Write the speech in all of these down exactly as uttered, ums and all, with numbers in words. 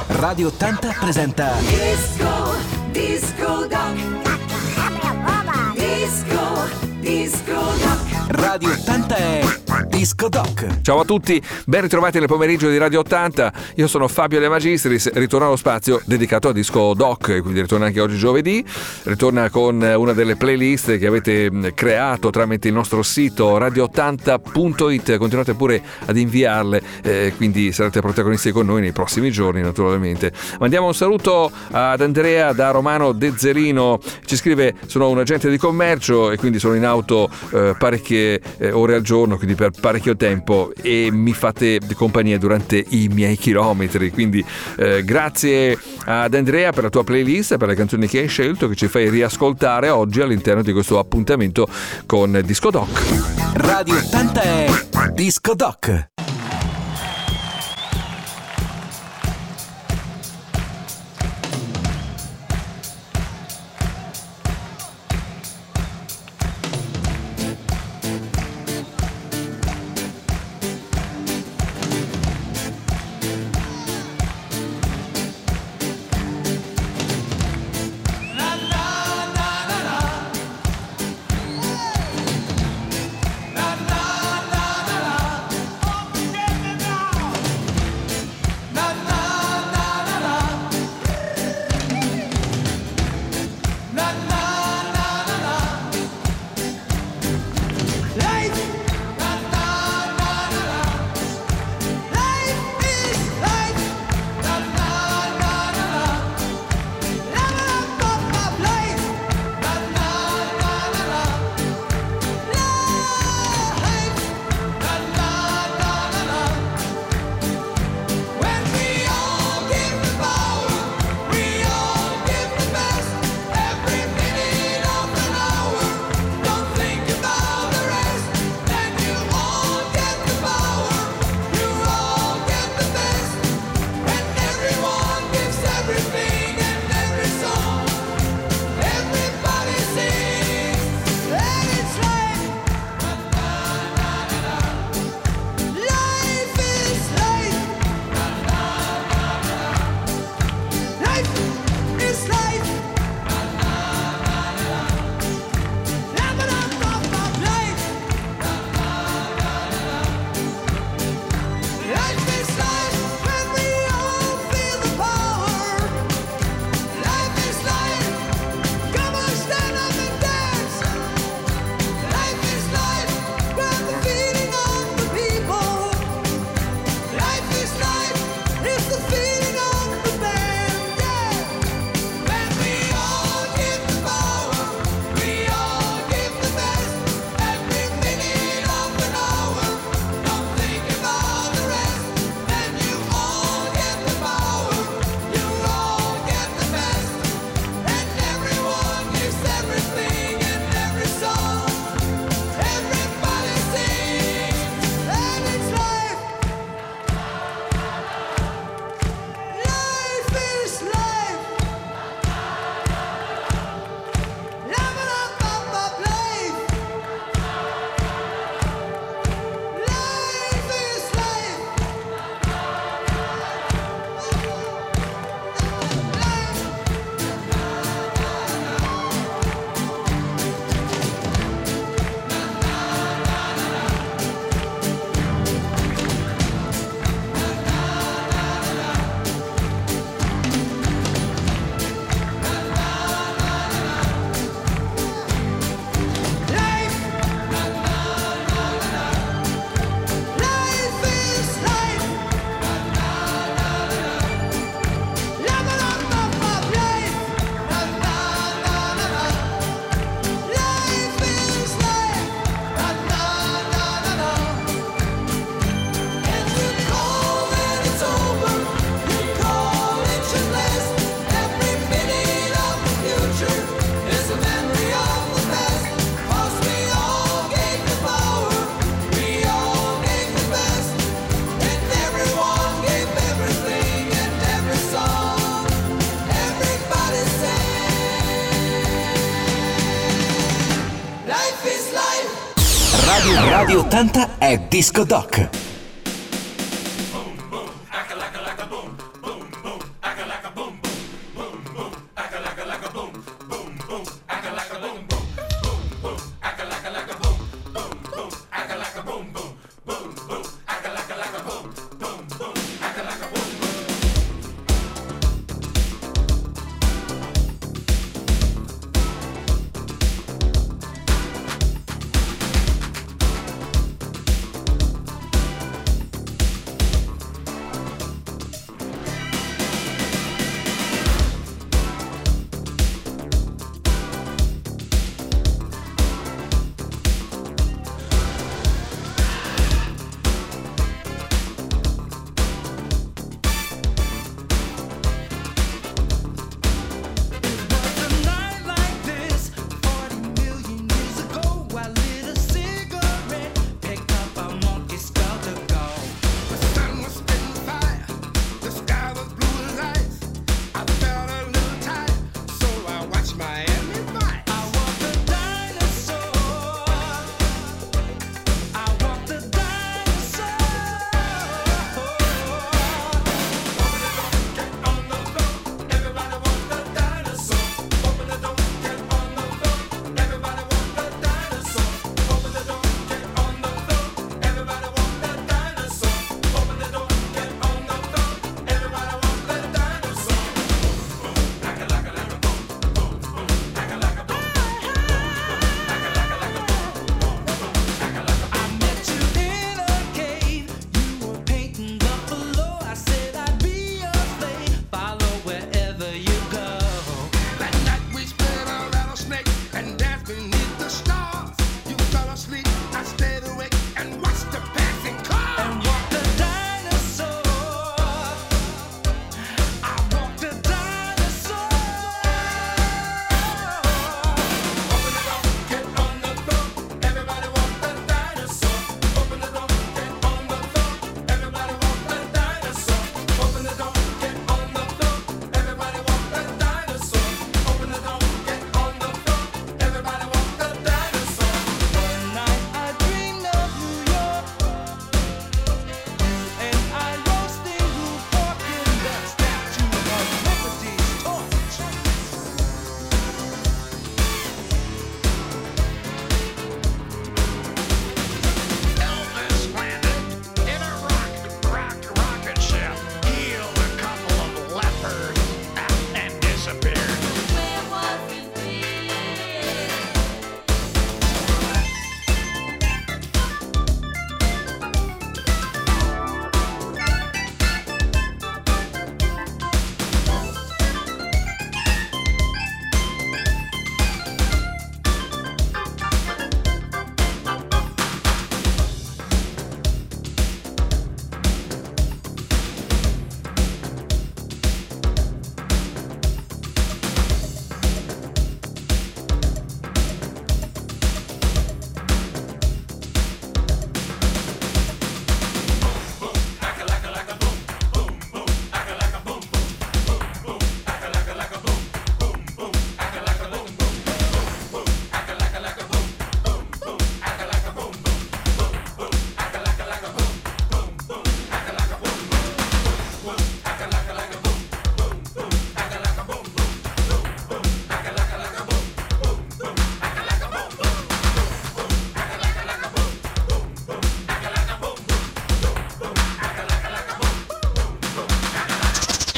Radio ottanta presenta Disco, Disco Doc. Disco, Disco Doc. Radio ottanta è Disco Doc. Ciao a tutti, ben ritrovati nel pomeriggio di Radio ottanta. Io sono Fabio De Magistris, ritorna allo spazio dedicato a Disco Doc, quindi ritorna anche oggi giovedì, ritorna con una delle playlist che avete creato tramite il nostro sito radio ottanta punto it. Continuate pure ad inviarle, eh, quindi sarete protagonisti con noi nei prossimi giorni naturalmente. Mandiamo un saluto ad Andrea da Romano Dezzerino, ci scrive: sono un agente di commercio e quindi sono in auto eh, parecchie eh, ore al giorno, quindi per parecchio tempo, e mi fate compagnia durante i miei chilometri, quindi eh, grazie ad Andrea per la tua playlist, per le canzoni che hai scelto, che ci fai riascoltare oggi all'interno di questo appuntamento con Disco Doc. Radio ottanta è Disco Doc. Radio ottanta è Disco Doc.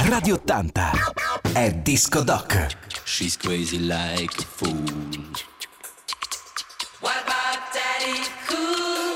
Radio ottanta è Disco Doc. She's crazy like a fool. What about Daddy Cool?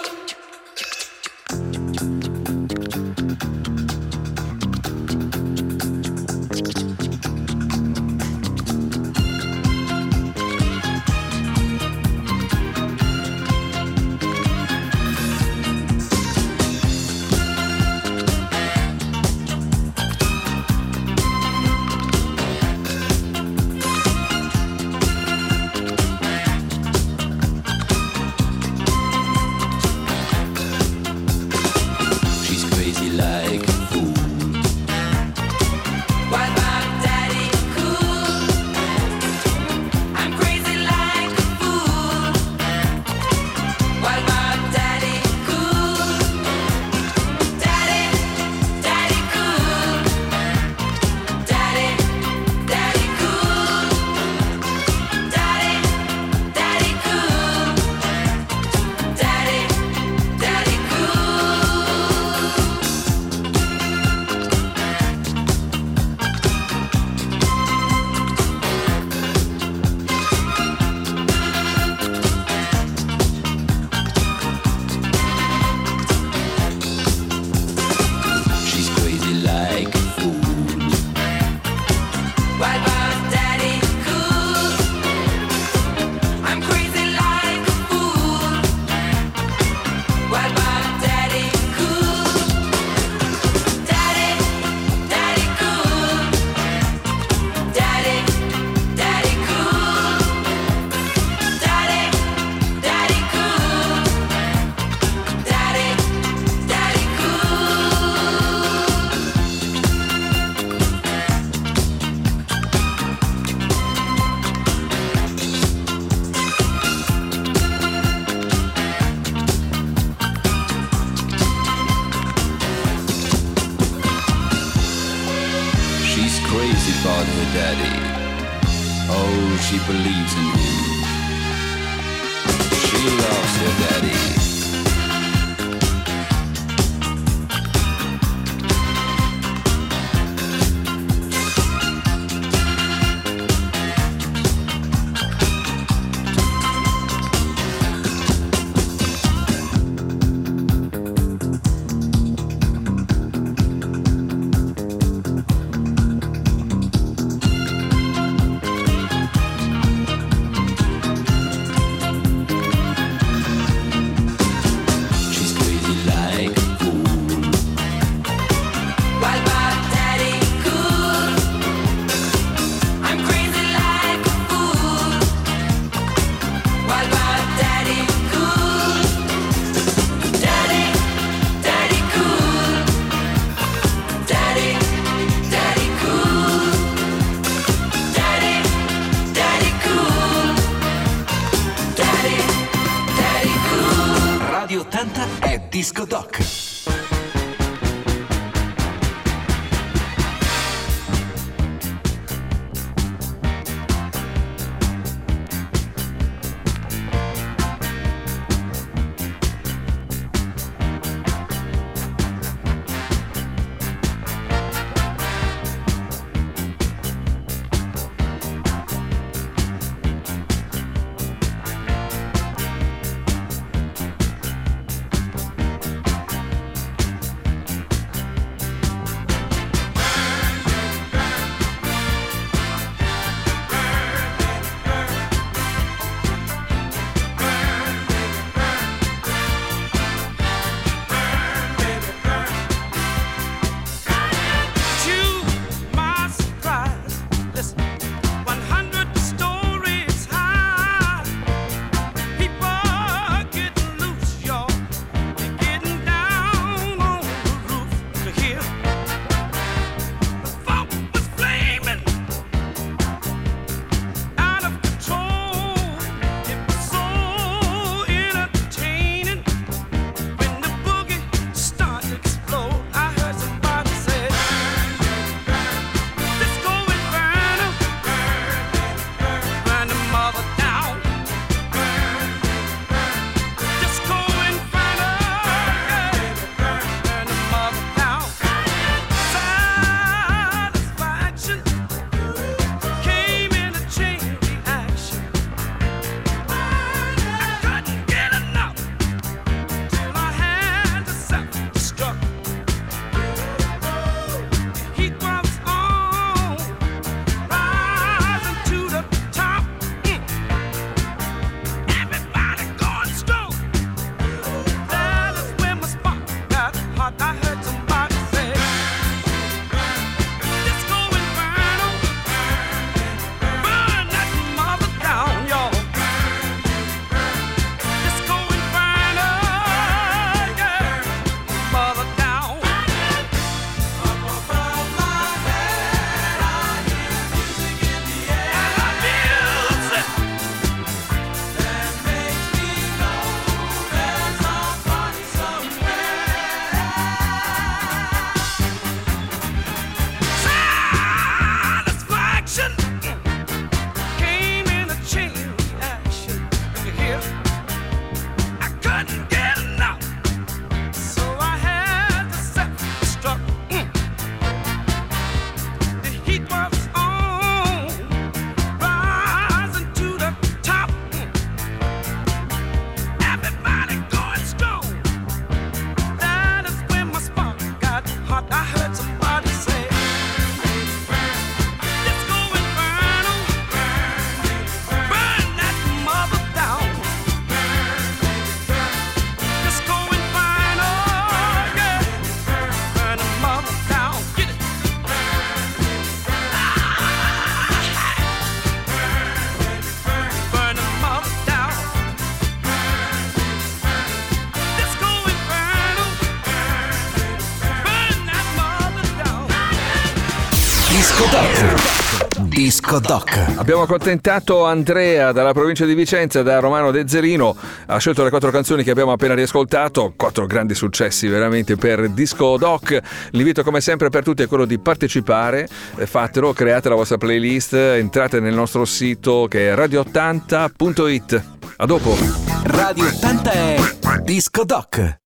She believes in him. She loves her daddy. Disco Doc. Disco Doc. Abbiamo accontentato Andrea dalla provincia di Vicenza, da Romano De Zerino. Ha scelto le quattro canzoni che abbiamo appena riascoltato, quattro grandi successi veramente per Disco Doc. L'invito come sempre per tutti è quello di partecipare, fatelo, create la vostra playlist, entrate nel nostro sito che è radio ottanta punto it. A dopo. Radio ottanta è Disco Doc.